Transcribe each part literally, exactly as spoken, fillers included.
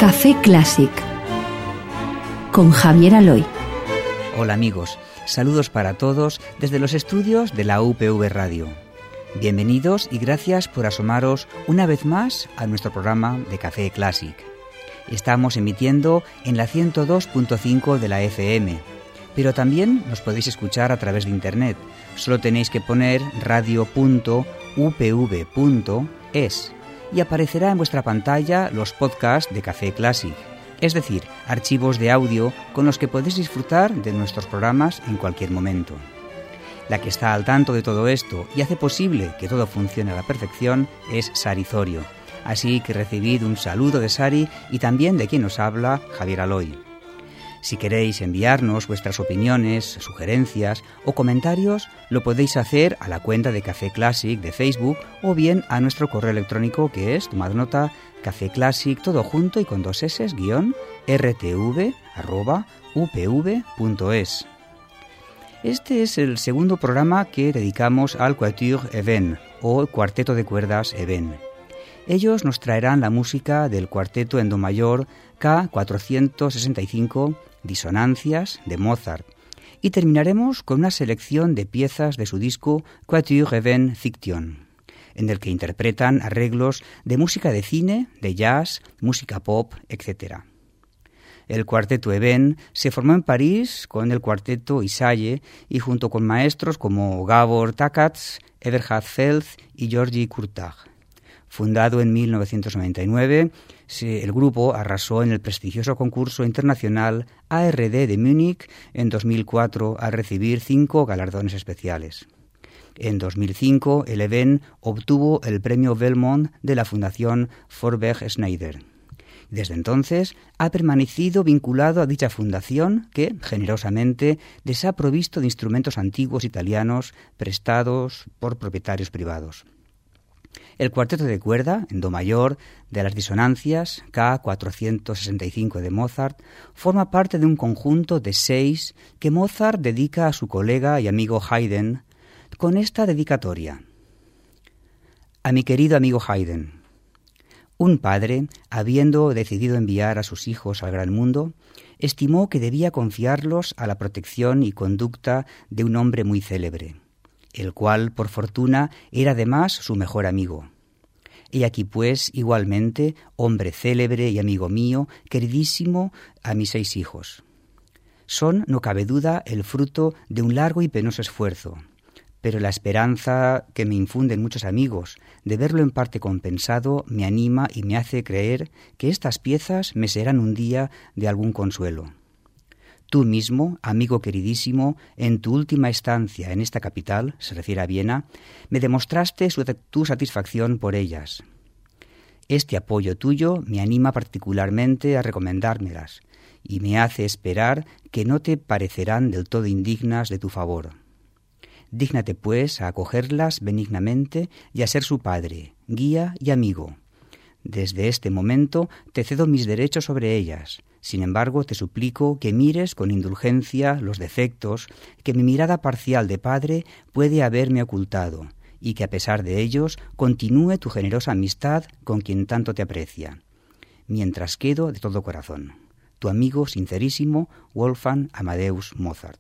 Café Clásic con Javier Aloy. Hola amigos, saludos para todos desde los estudios de la U P V Radio. Bienvenidos y gracias por asomaros una vez más a nuestro programa de Café Clásic. Estamos emitiendo en la ciento dos punto cinco de la F M, pero también nos podéis escuchar a través de internet. Solo tenéis que poner radio punto u p v punto es y aparecerá en vuestra pantalla los podcasts de Café Clásic, es decir, archivos de audio con los que podéis disfrutar de nuestros programas en cualquier momento. La que está al tanto de todo esto y hace posible que todo funcione a la perfección es Sari Zorio. Así que recibid un saludo de Sari y también de quien os habla, Javier Aloy. Si queréis enviarnos vuestras opiniones, sugerencias o comentarios, lo podéis hacer a la cuenta de Café Clásic de Facebook o bien a nuestro correo electrónico que es, tomad nota, cafeclásic, todo junto y con dos s, guión, rtv, arroba, upv.es. Este es el segundo programa que dedicamos al Quatuor Even, o Cuarteto de Cuerdas Even. Ellos nos traerán la música del Cuarteto en Do mayor K cuatrocientos sesenta y cinco, Disonancias, de Mozart, y terminaremos con una selección de piezas de su disco Quatuor Even Fiction, en el que interpretan arreglos de música de cine, de jazz, música pop, etcétera. El Cuarteto Even se formó en París con el Cuarteto Isaye y junto con maestros como Gabor Takats, Eberhard Feld y Georgi Kurtag. Fundado en mil novecientos noventa y nueve, el grupo arrasó en el prestigioso concurso internacional A R D de Múnich en dos mil cuatro al recibir cinco galardones especiales. En dos mil cinco, el Even obtuvo el premio Belmont de la Fundación Forberg Schneider. Desde entonces ha permanecido vinculado a dicha fundación que, generosamente, les ha provisto de instrumentos antiguos italianos prestados por propietarios privados. El cuarteto de cuerda, en do mayor, de las Disonancias, K cuatrocientos sesenta y cinco de Mozart, forma parte de un conjunto de seis que Mozart dedica a su colega y amigo Haydn, con esta dedicatoria. A mi querido amigo Haydn. Un padre, habiendo decidido enviar a sus hijos al gran mundo, estimó que debía confiarlos a la protección y conducta de un hombre muy célebre, el cual, por fortuna, era además su mejor amigo. He aquí, pues, igualmente, hombre célebre y amigo mío, queridísimo a mis seis hijos. Son, no cabe duda, el fruto de un largo y penoso esfuerzo, pero la esperanza que me infunden muchos amigos de verlo en parte compensado me anima y me hace creer que estas piezas me serán un día de algún consuelo. Tú mismo, amigo queridísimo, en tu última estancia en esta capital, se refiere a Viena, me demostraste su, tu satisfacción por ellas. Este apoyo tuyo me anima particularmente a recomendármelas y me hace esperar que no te parecerán del todo indignas de tu favor. Dígnate, pues, a acogerlas benignamente y a ser su padre, guía y amigo. Desde este momento te cedo mis derechos sobre ellas. Sin embargo, te suplico que mires con indulgencia los defectos que mi mirada parcial de padre puede haberme ocultado y que a pesar de ellos continúe tu generosa amistad con quien tanto te aprecia. Mientras quedo de todo corazón. Tu amigo sincerísimo, Wolfgang Amadeus Mozart.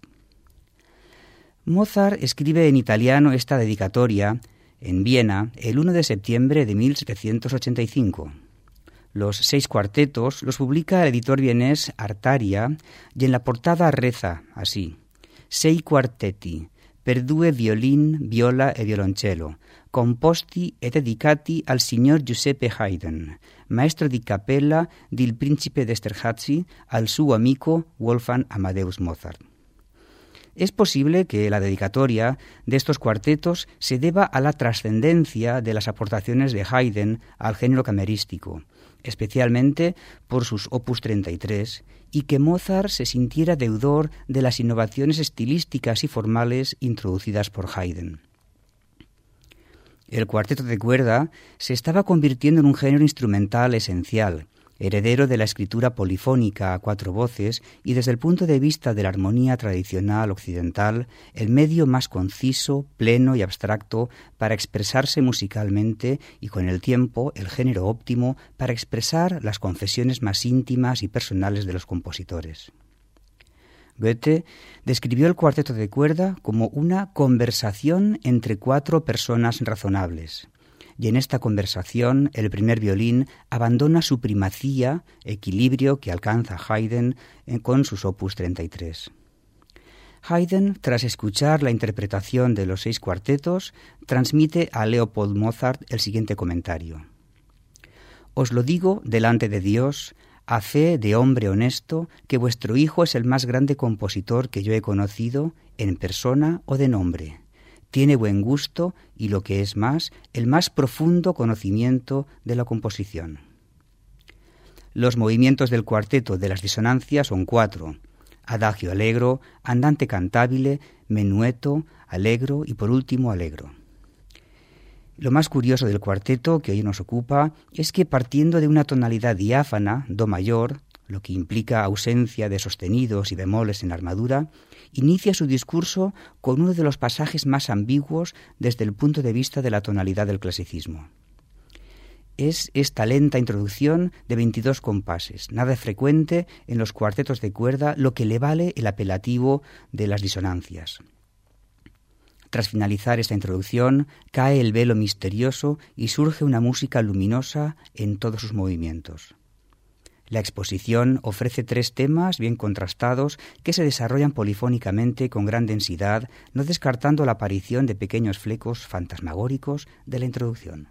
Mozart escribe en italiano esta dedicatoria en Viena el primero de septiembre de mil setecientos ochenta y cinco. Los seis cuartetos los publica el editor vienés Artaria y en la portada reza así: Sei quartetti, per due violin, viola e violoncello, composti e dedicati al signor Giuseppe Haydn, maestro di cappella del principe d'Esterházy, al suo amico Wolfgang Amadeus Mozart. Es posible que la dedicatoria de estos cuartetos se deba a la trascendencia de las aportaciones de Haydn al género camerístico, especialmente por sus opus treinta y tres, y que Mozart se sintiera deudor de las innovaciones estilísticas y formales introducidas por Haydn. El cuarteto de cuerda se estaba convirtiendo en un género instrumental esencial, heredero de la escritura polifónica a cuatro voces y desde el punto de vista de la armonía tradicional occidental, el medio más conciso, pleno y abstracto para expresarse musicalmente y con el tiempo el género óptimo para expresar las confesiones más íntimas y personales de los compositores. Goethe describió el cuarteto de cuerda como una conversación entre cuatro personas razonables. Y en esta conversación el primer violín abandona su primacía, equilibrio que alcanza Haydn con sus opus treinta y tres. Haydn, tras escuchar la interpretación de los seis cuartetos, transmite a Leopold Mozart el siguiente comentario. Os lo digo delante de Dios, a fe de hombre honesto, que vuestro hijo es el más grande compositor que yo he conocido, en persona o de nombre. Tiene buen gusto y, lo que es más, el más profundo conocimiento de la composición. Los movimientos del cuarteto de las disonancias son cuatro: adagio allegro, andante cantabile, menueto, allegro y por último allegro. Lo más curioso del cuarteto que hoy nos ocupa es que, partiendo de una tonalidad diáfana, do mayor, lo que implica ausencia de sostenidos y bemoles en la armadura, inicia su discurso con uno de los pasajes más ambiguos desde el punto de vista de la tonalidad del clasicismo. Es esta lenta introducción de veintidós compases, nada frecuente en los cuartetos de cuerda, lo que le vale el apelativo de las disonancias. Tras finalizar esta introducción, cae el velo misterioso y surge una música luminosa en todos sus movimientos. La exposición ofrece tres temas bien contrastados que se desarrollan polifónicamente con gran densidad, no descartando la aparición de pequeños flecos fantasmagóricos de la introducción.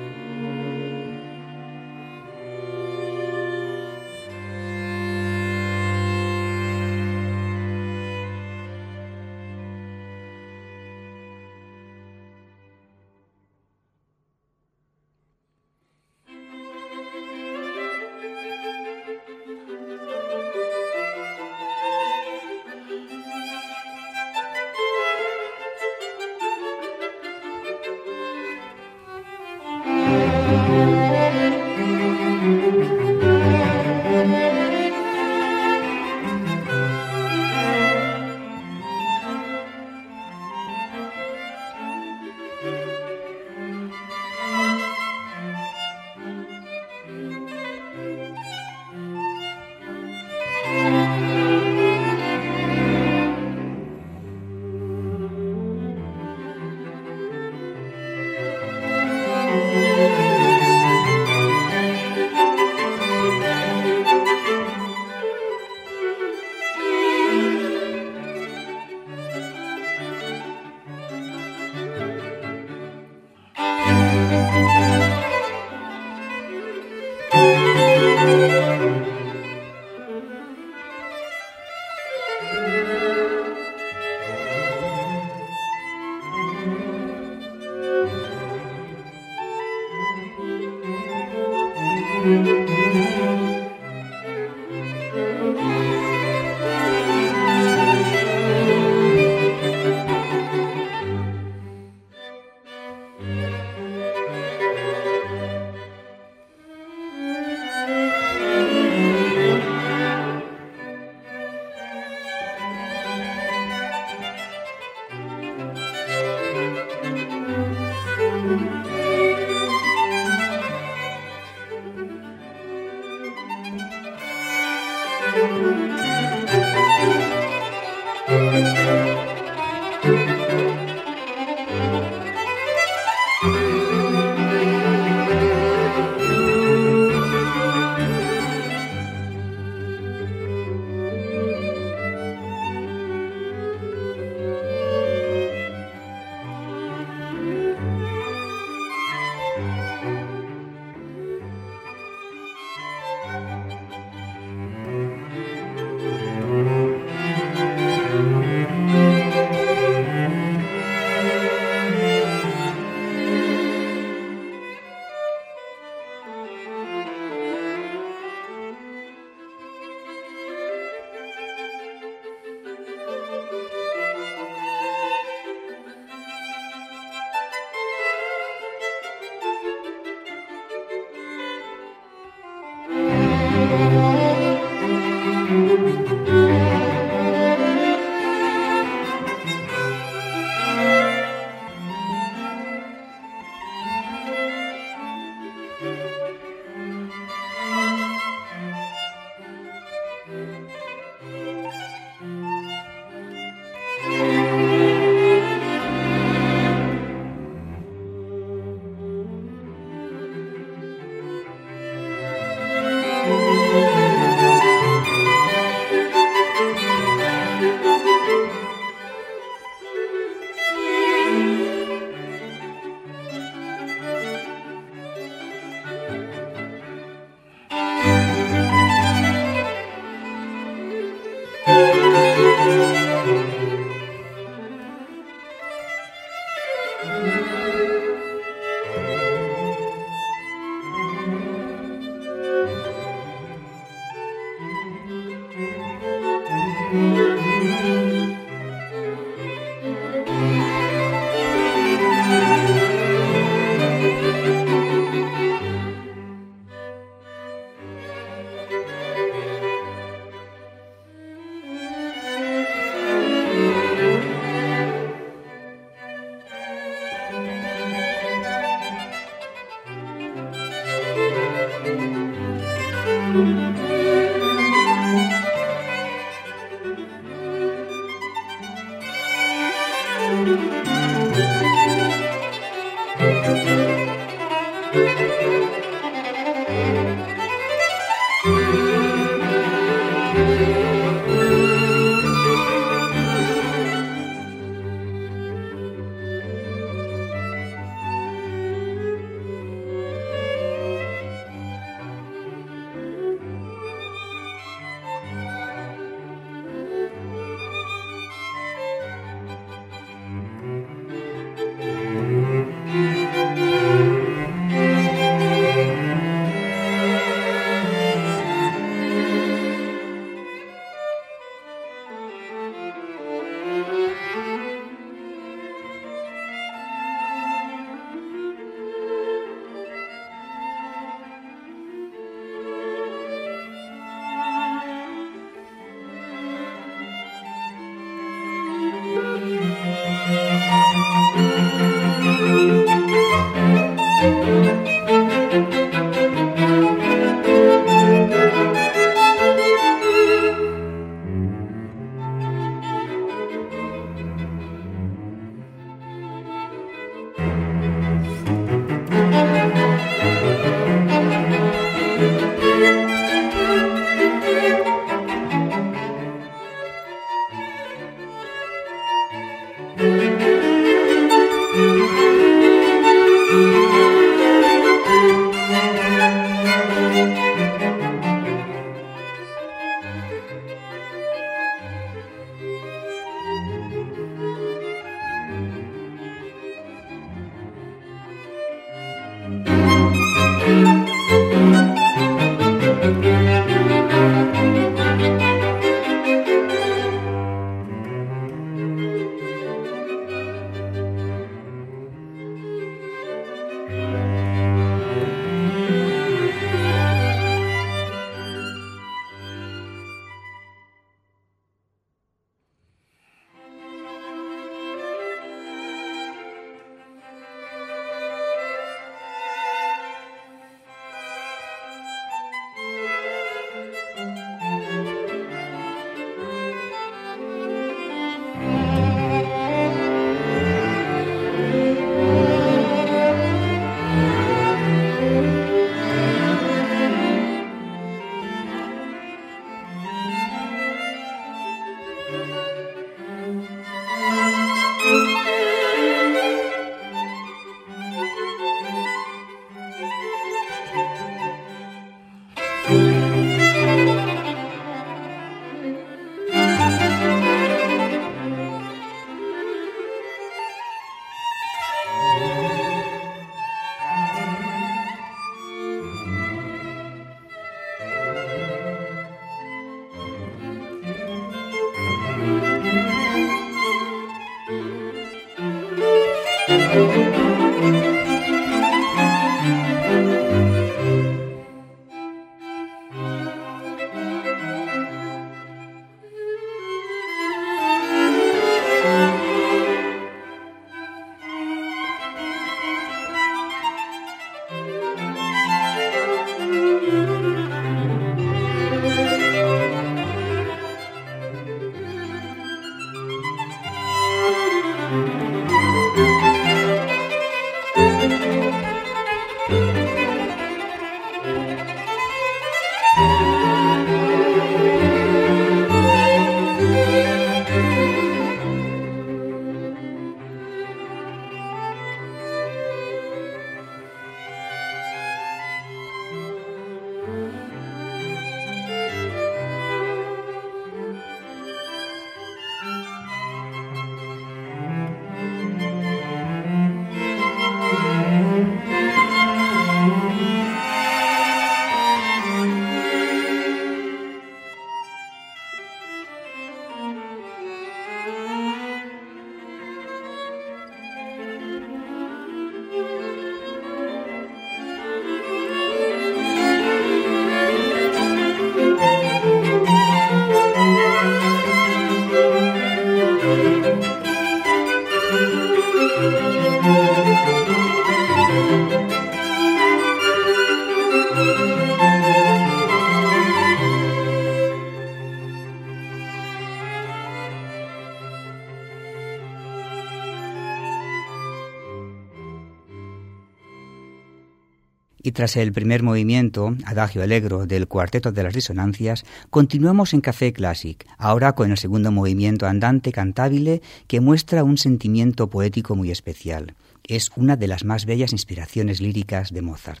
Y tras el primer movimiento, Adagio Allegro, del Cuarteto de las Disonancias, continuamos en Café Classic, ahora con el segundo movimiento andante cantabile que muestra un sentimiento poético muy especial. Es una de las más bellas inspiraciones líricas de Mozart.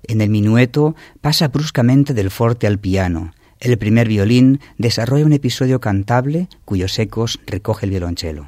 En el minueto pasa bruscamente del forte al piano. El primer violín desarrolla un episodio cantable cuyos ecos recoge el violonchelo.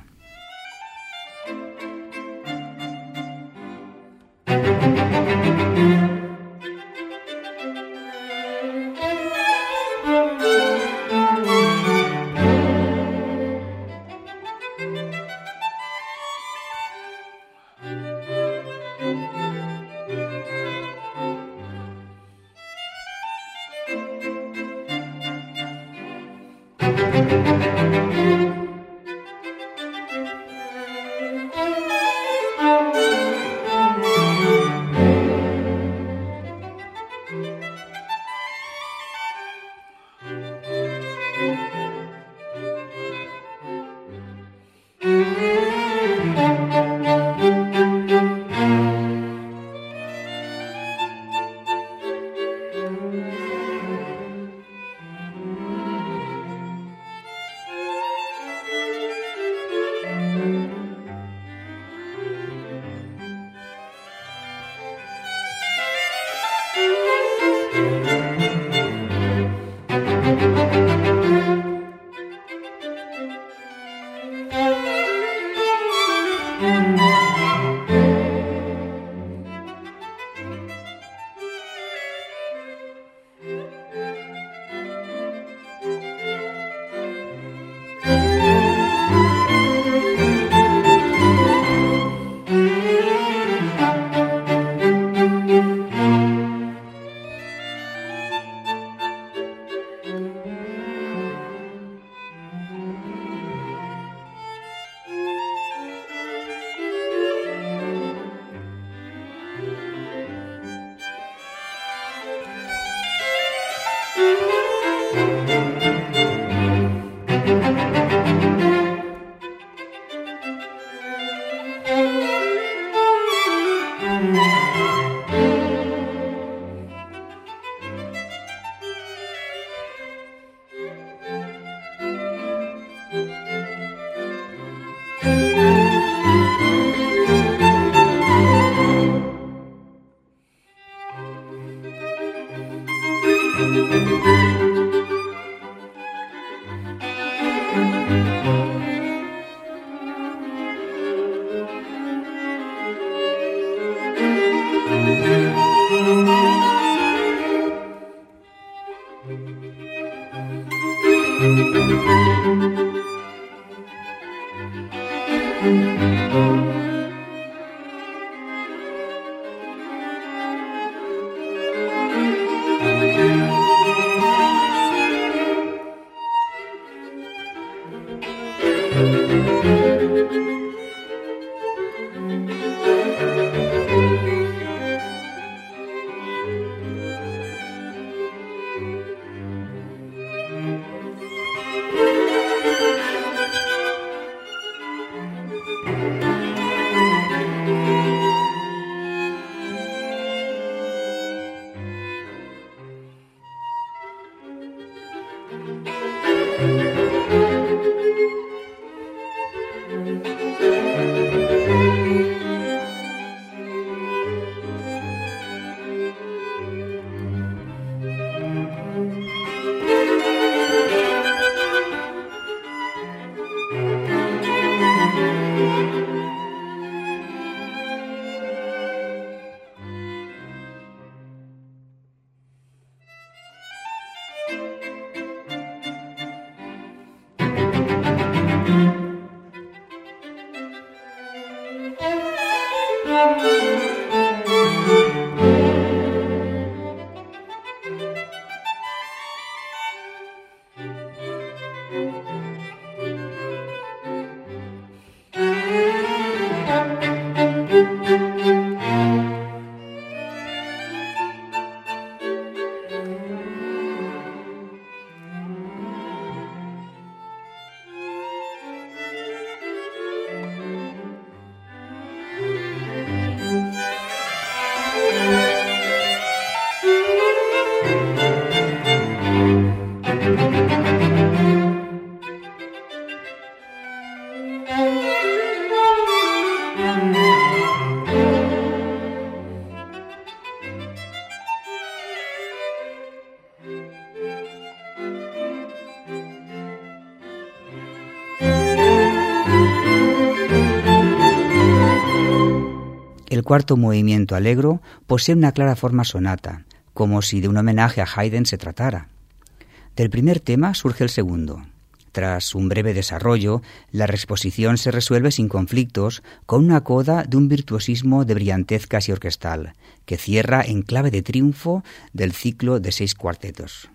Thank you. cuarto movimiento allegro posee una clara forma sonata, como si de un homenaje a Haydn se tratara. Del primer tema surge el segundo. Tras un breve desarrollo, la reexposición se resuelve sin conflictos, con una coda de un virtuosismo de brillantez casi orquestal, que cierra en clave de triunfo del ciclo de seis cuartetos.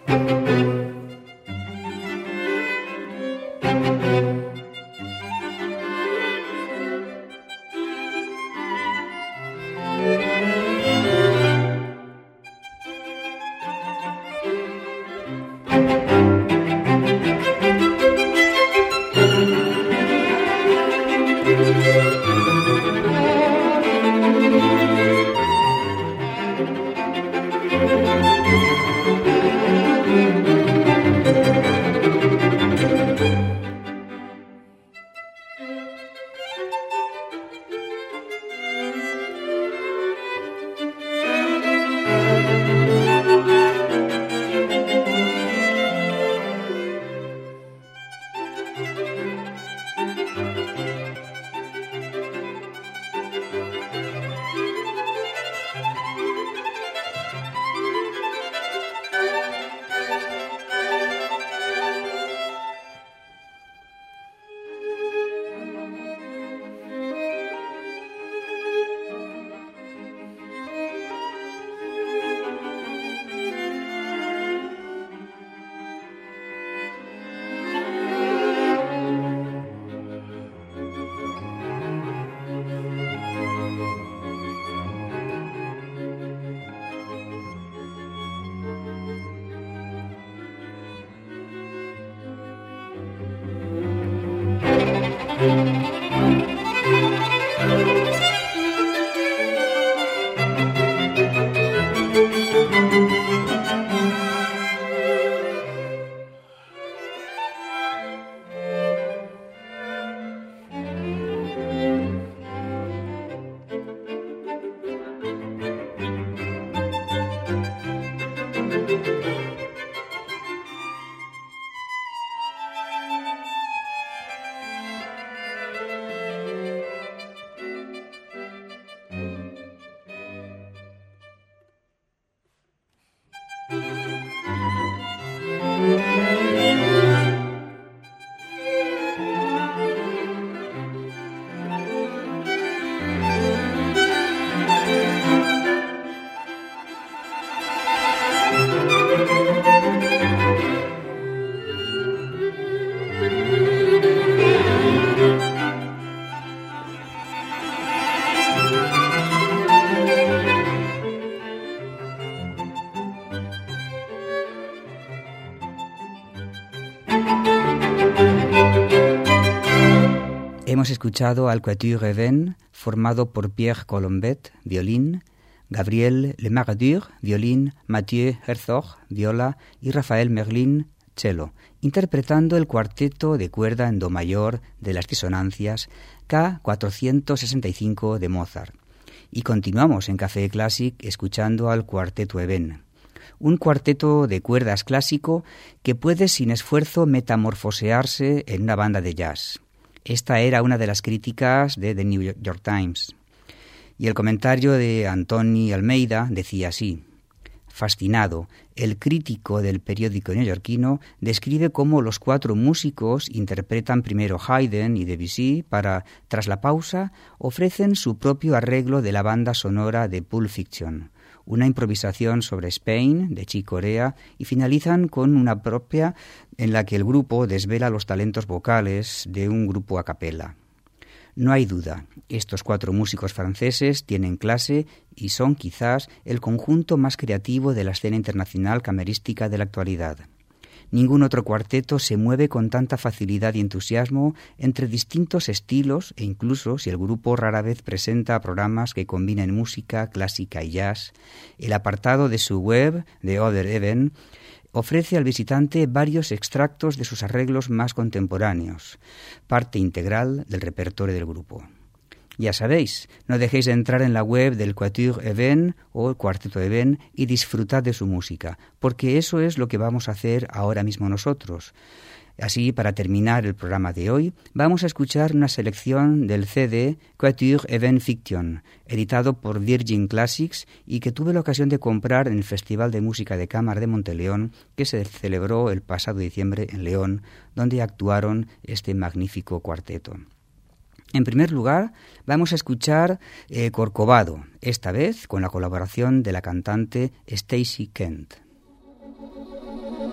Hemos escuchado al Quatuor Even, formado por Pierre Colombet, violín, Gabriel Lemardur, violín, Mathieu Herzog, viola y Rafael Merlin, cello, interpretando el cuarteto de cuerda en do mayor de las disonancias K cuatrocientos sesenta y cinco de Mozart. Y continuamos en Café Classic escuchando al Cuarteto Even, un cuarteto de cuerdas clásico que puede sin esfuerzo metamorfosearse en una banda de jazz. Esta era una de las críticas de The New York Times. Y el comentario de Antoni Almeida decía así: fascinado, el crítico del periódico neoyorquino describe cómo los cuatro músicos interpretan primero Haydn y Debussy para, tras la pausa, ofrecen su propio arreglo de la banda sonora de Pulp Fiction, una improvisación sobre Spain de Chick Corea, y finalizan con una propia en la que el grupo desvela los talentos vocales de un grupo a capella. No hay duda, estos cuatro músicos franceses tienen clase y son quizás el conjunto más creativo de la escena internacional camerística de la actualidad. Ningún otro cuarteto se mueve con tanta facilidad y entusiasmo entre distintos estilos, e incluso si el grupo rara vez presenta programas que combinen música clásica y jazz, el apartado de su web, The Other Even, ofrece al visitante varios extractos de sus arreglos más contemporáneos, parte integral del repertorio del grupo. Ya sabéis, no dejéis de entrar en la web del Quatuor Even o el Cuarteto Even y disfrutad de su música, porque eso es lo que vamos a hacer ahora mismo nosotros. Así, para terminar el programa de hoy, vamos a escuchar una selección del C D Quatuor Even Fiction, editado por Virgin Classics y que tuve la ocasión de comprar en el Festival de Música de Cámara de Monteleón, que se celebró el pasado diciembre en León, donde actuaron este magnífico cuarteto. En primer lugar, vamos a escuchar eh, Corcovado, esta vez con la colaboración de la cantante Stacey Kent.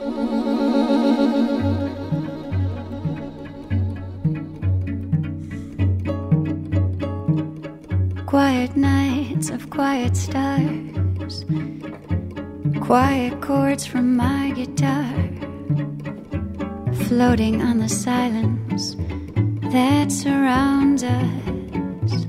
nights of quiet stars, quiet chords from my guitar, floating on the silence that surrounds us.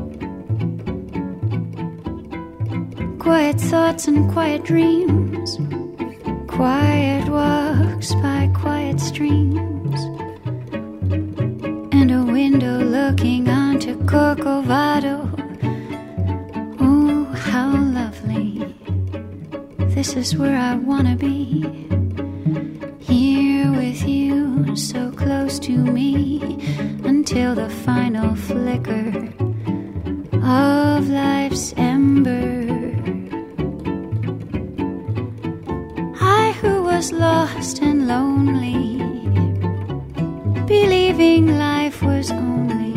Quiet thoughts and quiet dreams, quiet walks by quiet streams, and a window looking onto Corcovado. Oh, how lovely. This is where I wanna be, here with you, so close to me, until the final flicker of life's ember. I who was lost and lonely, believing life was only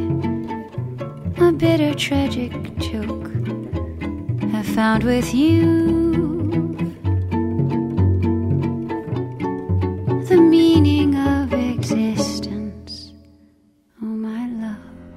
a bitter tragic joke, have found with you the meaning of existence, oh my love.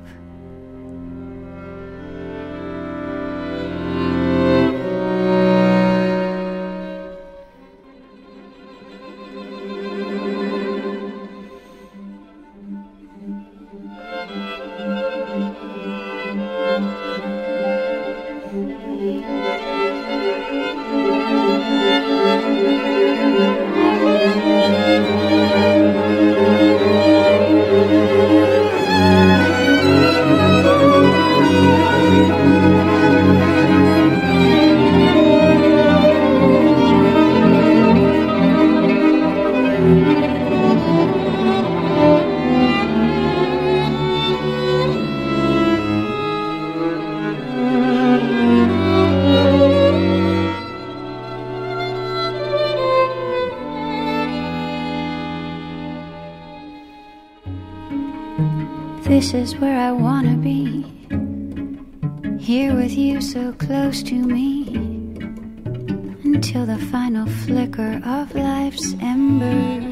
This is where I wanna be, here with you so close to me, until the final flicker of life's ember.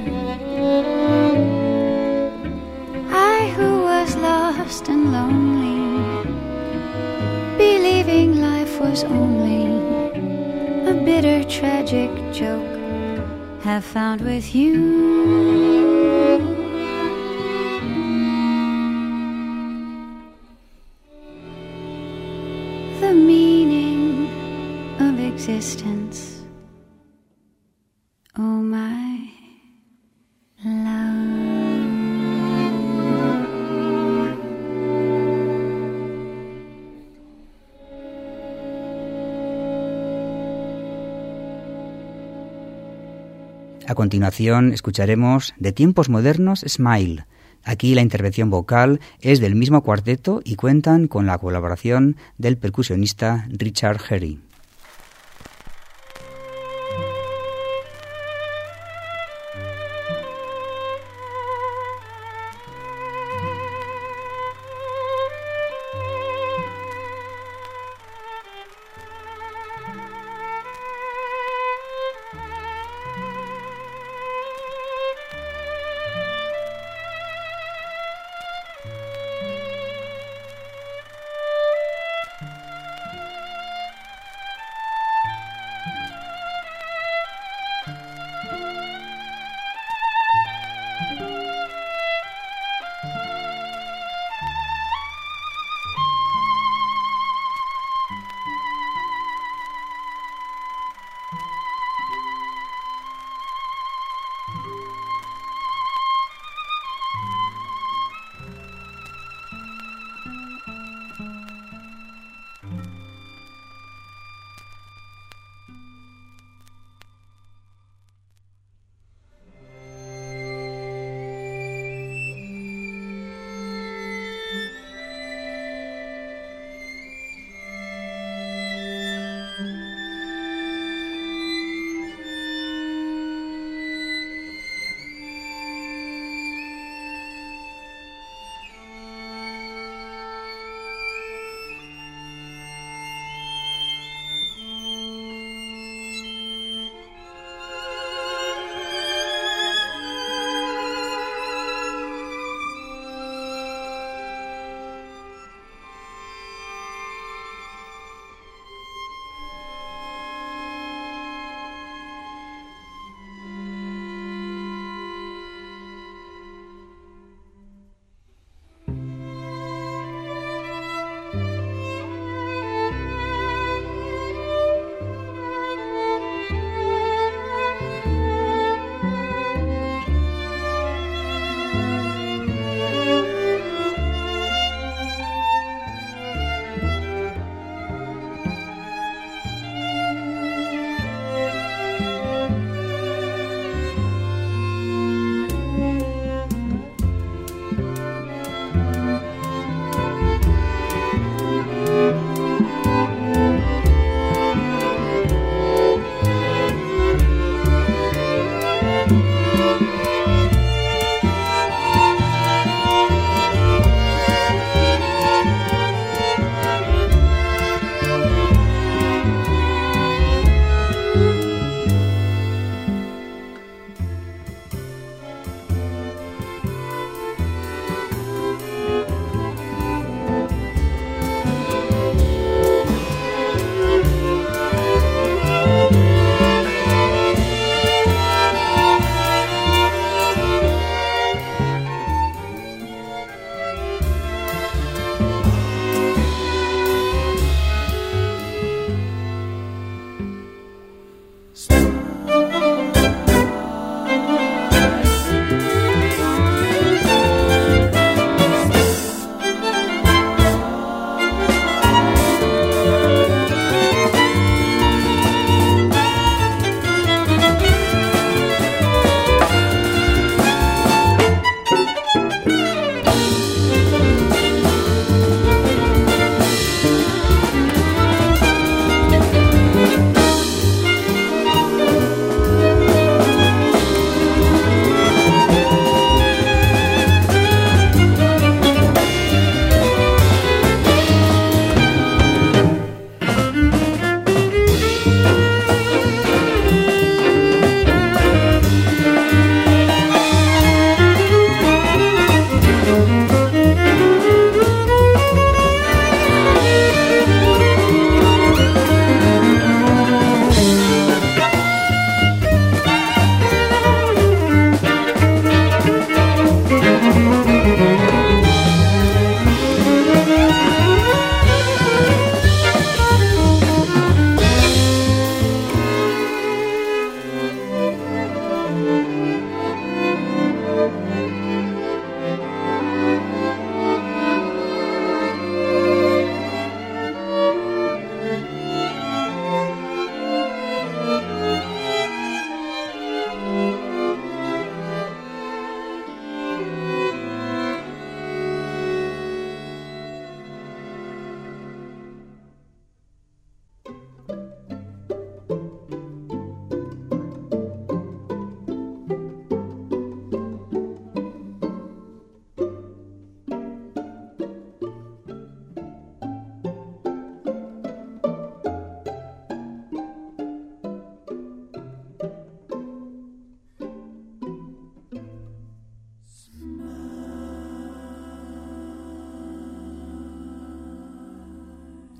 I who was lost and lonely, believing life was only a bitter tragic joke, have found with you the meaning of existence, oh my love. A continuación escucharemos De tiempos modernos, Smile. Aquí la intervención vocal es del mismo cuarteto y cuentan con la colaboración del percusionista Richard Herry.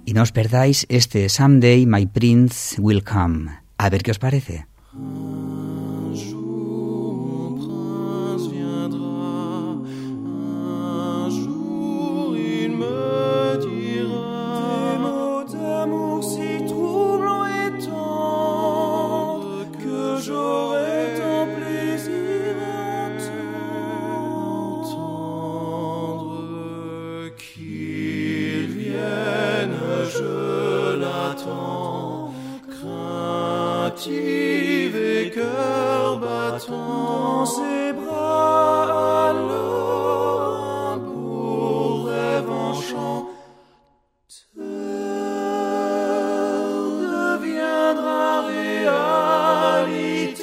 Y no os perdáis este Someday My Prince Will Come. A ver qué os parece. Et cœur battant dans ses bras, alors un beau rêve en chant deviendra réalité.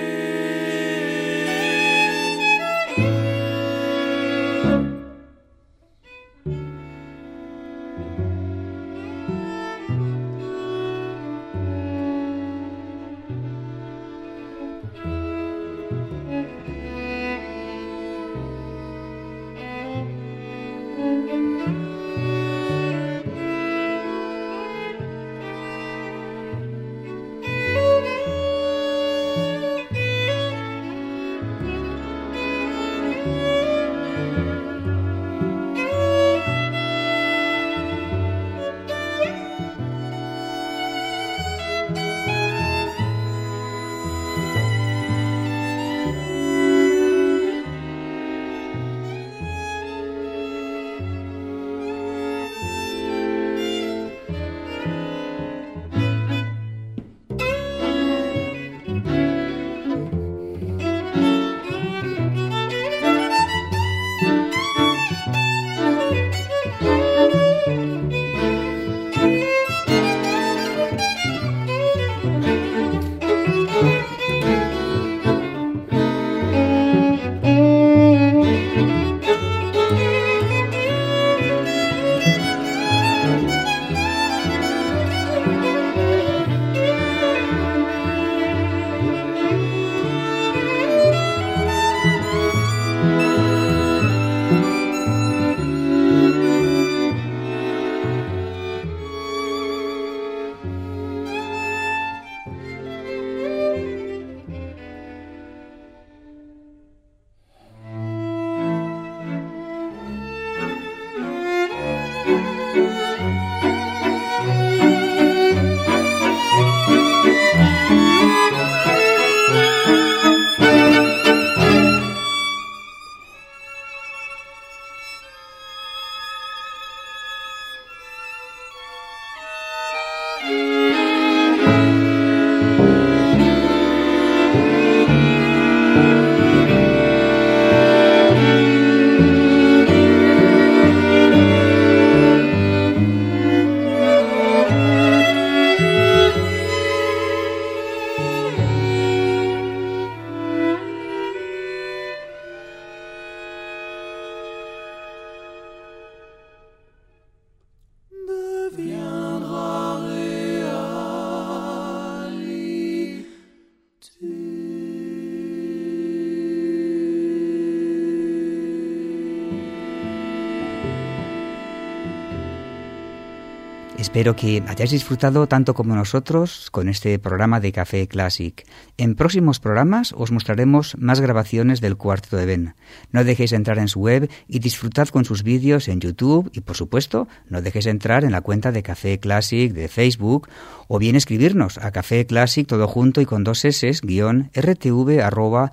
Espero que hayáis disfrutado tanto como nosotros con este programa de Café Classic. En próximos programas os mostraremos más grabaciones del Cuarteto de Ben. No dejéis entrar en su web y disfrutad con sus vídeos en YouTube y, por supuesto, no dejéis entrar en la cuenta de Café Classic de Facebook o bien escribirnos a Café Classic todo junto y con dos S, guión rtv arroba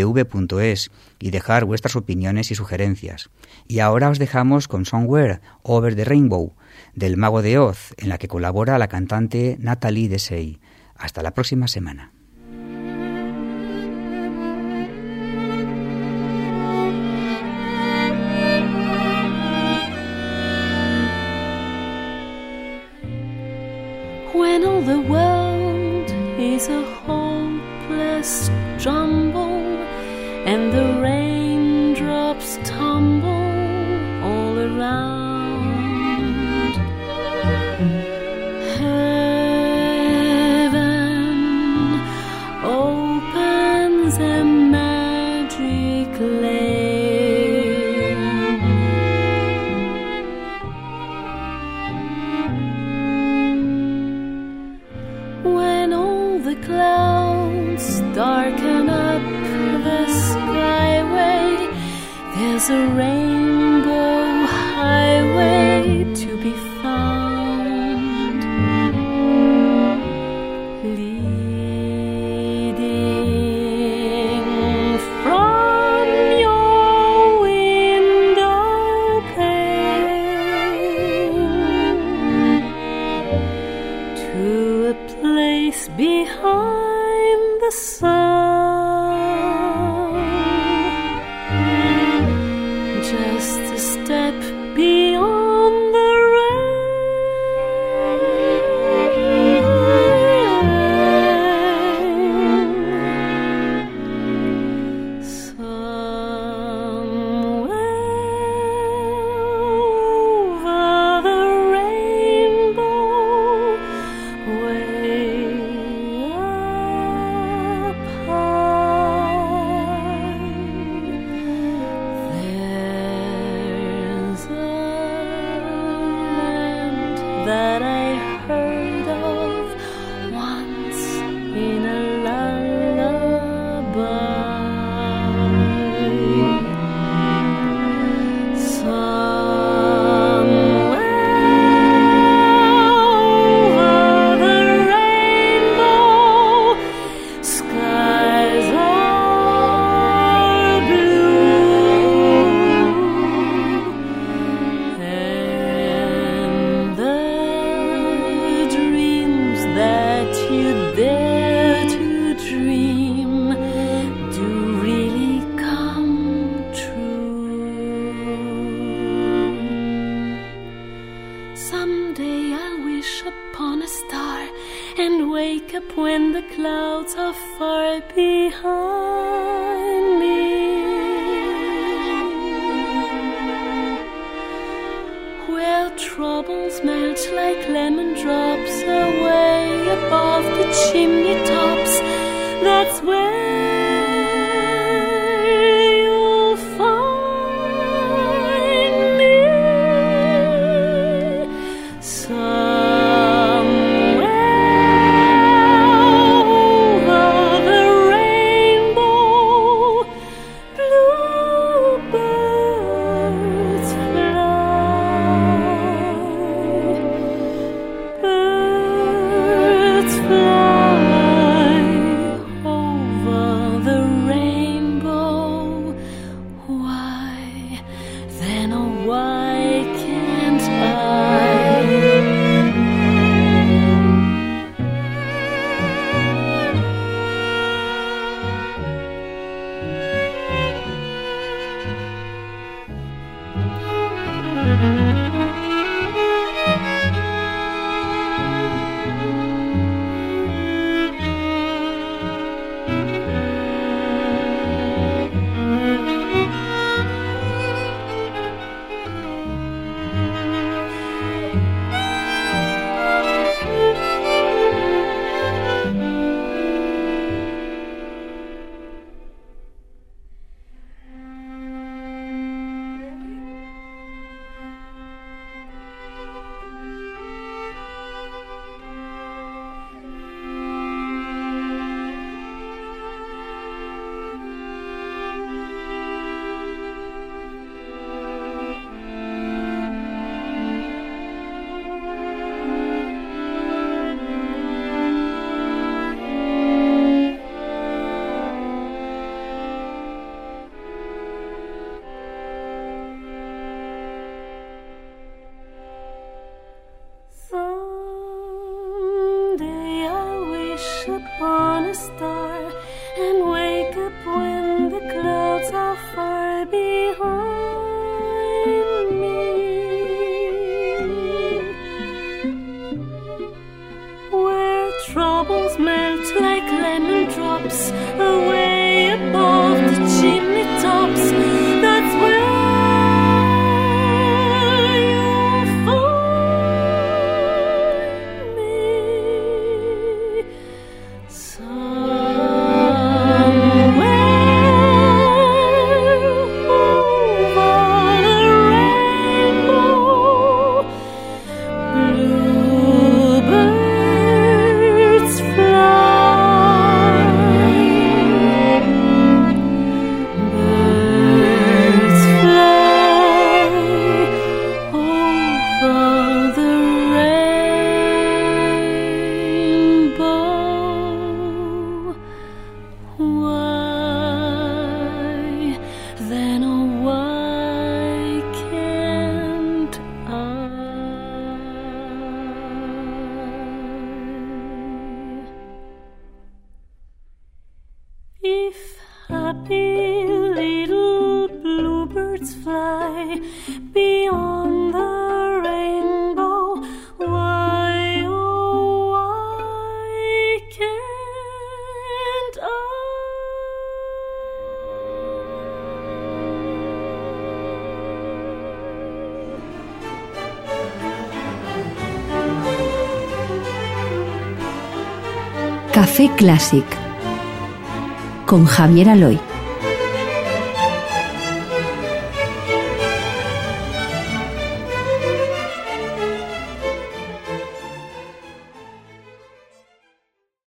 upv.es y dejar vuestras opiniones y sugerencias. Y ahora os dejamos con Somewhere Over the Rainbow, del Mago de Oz, en la que colabora la cantante Natalie Dessay. Hasta la próxima semana. When all the world is a hopeless jumble and the raindrops tumble all around, heaven opens a magic lane. darken up the skyway, there's a rainbow highway to be found, leading from your window pane to a place behind the sun, just a step beyond the rain. Somewhere over the rainbow, way up high, there's a land that I heard of once in a lullaby. Somewhere over the rainbow, skies are blue, and the dreams that you dare to dream do really come true. Someday I'll wish upon a star and wake up when the clouds are far behind me, where troubles melt like lemon drops away above the chimney tops. That's where you'll find me. Somewhere over the rainbow, bluebirds fly, birds fly over the rainbow. Why then, oh why can't I? Someday I'll wish upon a star and wake up when the clouds are far behind me, where troubles melt like lemon drops away above the chimney tops. That's where you'll find me. Bluebirds fly Why, then oh why can't I? If happy little bluebirds fly beyond the rainbow, why, oh, why can't I? Café Clásic con Javier Aloy.